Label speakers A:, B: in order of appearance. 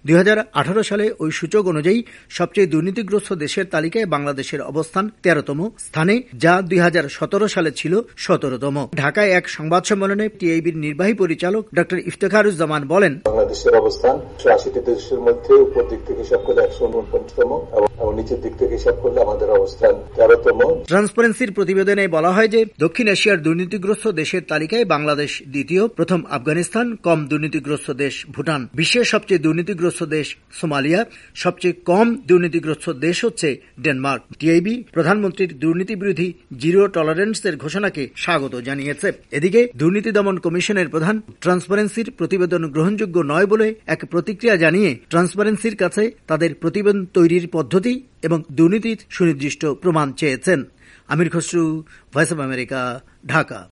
A: 2018 সালে ওই সূচক অনুযায়ী সবচেয়ে দুর্নীতিগ্রস্ত দেশের তালিকায় বাংলাদেশের অবস্থান 13তম স্থানে, যা 2017 সালে ছিল 17তম। ঢাকায় এক সংবাদ সম্মেলনে টিআইবির নির্বাহী পরিচালক ডক্টর ইফতেখারুজ্জামান বলেন,
B: বাংলাদেশের অবস্থান 180টি দেশের মধ্যে উপর দিক থেকে হিসাব করলে 149তম এবং নিচের দিক থেকে হিসাব করলে আমাদের অবস্থান 13তম।
A: ট্রান্সপারেন্সির প্রতিবেদনে বলা হয় যে দক্ষিণ এশিয়ার দুর্নীতিগ্রস্ত দেশের তালিকায় বাংলাদেশ দ্বিতীয়, প্রথম আফগানিস্তান, কম দুর্নীতিগ্রস্ত দেশ ভুটান, বিশ্বের সবচেয়ে দুর্নীতিগ্রস্ত দেশ সোমালিয়া, সবচেয়ে কম দুর্নীতিগ্রস্ত দেশ হচ্ছে ডেনমার্ক। টিআইবি প্রধানমন্ত্রীর দুর্নীতি বিরোধী জিরো টলারেন্সের ঘোষণাকে স্বাগত জানিয়েছে। এদিকে দুর্নীতি দমন কমিশনের প্রধান ট্রান্সপারেন্সির প্রতিবেদন গ্রহণযোগ্য নয় বলে এক প্রতিক্রিয়া জানিয়ে ট্রান্সপারেন্সির কাছে তাদের প্রতিবেদন তৈরির পদ্ধতি এবং দুর্নীতির সুনির্দিষ্ট প্রমাণ চেয়েছেন। Amir Khasru, Voice of America, Dhaka.